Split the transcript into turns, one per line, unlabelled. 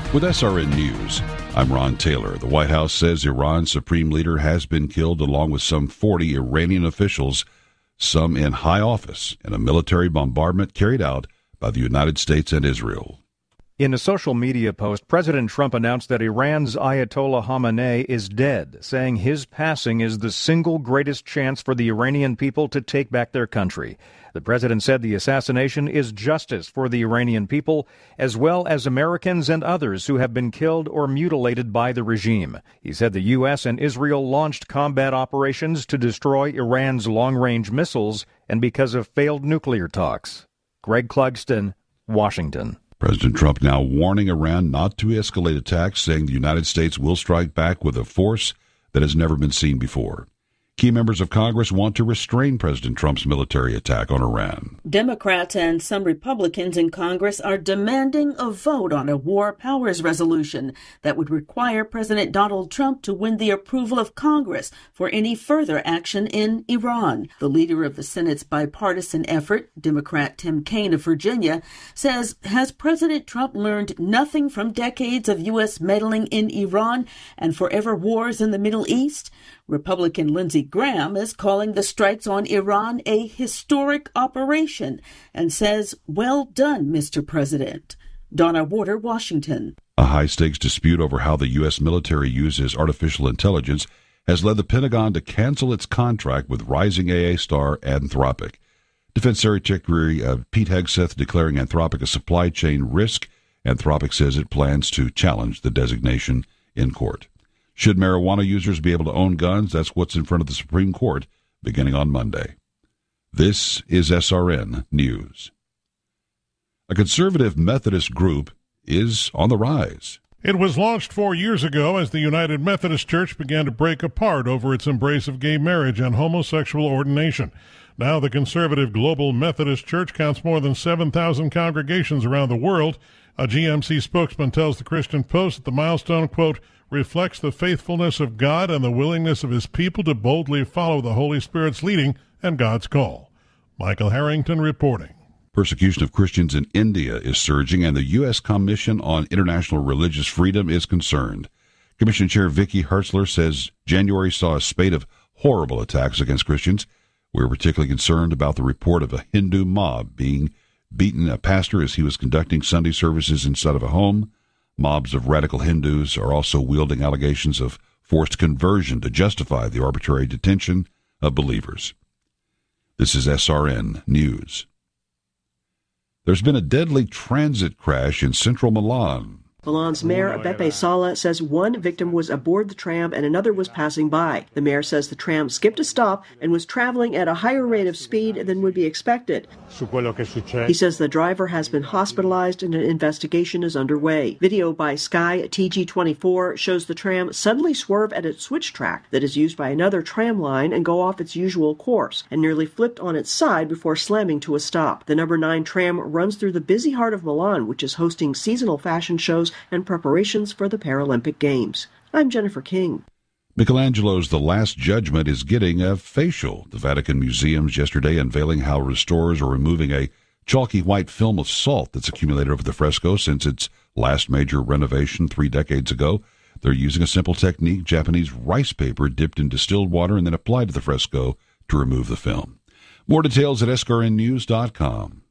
With SRN News, I'm Ron Taylor. The White House says Iran's supreme leader has been killed along with some 40 Iranian officials, some in high office, in a military bombardment carried out by the United States and Israel.
In a social media post, President Trump announced that Iran's Ayatollah Khamenei is dead, saying his passing is the single greatest chance for the Iranian people to take back their country. The president said the assassination is justice for the Iranian people, as well as Americans and others who have been killed or mutilated by the regime. He said the U.S. and Israel launched combat operations to destroy Iran's long-range missiles and because of failed nuclear talks. Greg Clugston, Washington.
President Trump now warning Iran not to escalate attacks, saying the United States will strike back with a force that has never been seen before. Key members of Congress want to restrain President Trump's military attack on Iran.
Democrats and some Republicans in Congress are demanding a vote on a war powers resolution that would require President Donald Trump to win the approval of Congress for any further action in Iran. The leader of the Senate's bipartisan effort, Democrat Tim Kaine of Virginia, says, has President Trump learned nothing from decades of U.S. meddling in Iran and forever wars in the Middle East? Republican Lindsey Graham is calling the strikes on Iran a historic operation and says, well done, Mr. President. Donna Warder, Washington.
A high-stakes dispute over how the U.S. military uses artificial intelligence has led the Pentagon to cancel its contract with rising AA star Anthropic. Defense Secretary Pete Hegseth declaring Anthropic a supply chain risk. Anthropic says it plans to challenge the designation in court. Should marijuana users be able to own guns? That's what's in front of the Supreme Court beginning on Monday. This is SRN News. A conservative Methodist group is on the rise.
It was launched 4 years ago as the United Methodist Church began to break apart over its embrace of gay marriage and homosexual ordination. Now the conservative Global Methodist Church counts more than 7,000 congregations around the world. A GMC spokesman tells the Christian Post that the milestone, quote, reflects the faithfulness of God and the willingness of his people to boldly follow the Holy Spirit's leading and God's call. Michael Harrington reporting.
Persecution of Christians in India is surging, and the U.S. Commission on International Religious Freedom is concerned. Commission Chair Vicky Hertzler says January saw a spate of horrible attacks against Christians. We're particularly concerned about the report of a Hindu mob being beaten a pastor as he was conducting Sunday services inside of a home. Mobs of radical Hindus are also wielding allegations of forced conversion to justify the arbitrary detention of believers. This is SRN News. There's been a deadly transit crash in central Milan.
Milan's mayor, Beppe Sala, says one victim was aboard the tram and another was passing by. The mayor says the tram skipped a stop and was traveling at a higher rate of speed than would be expected. He says the driver has been hospitalized and an investigation is underway. Video by Sky TG24 shows the tram suddenly swerve at its switch track that is used by another tram line and go off its usual course, and nearly flipped on its side before slamming to a stop. The number 9 tram runs through the busy heart of Milan, which is hosting seasonal fashion shows and preparations for the Paralympic Games. I'm Jennifer King.
Michelangelo's The Last Judgment is getting a facial. The Vatican Museum's yesterday unveiling how restorers are removing a chalky white film of salt that's accumulated over the fresco since its last major renovation 3 decades ago. They're using a simple technique, Japanese rice paper dipped in distilled water and then applied to the fresco to remove the film. More details at srnnews.com.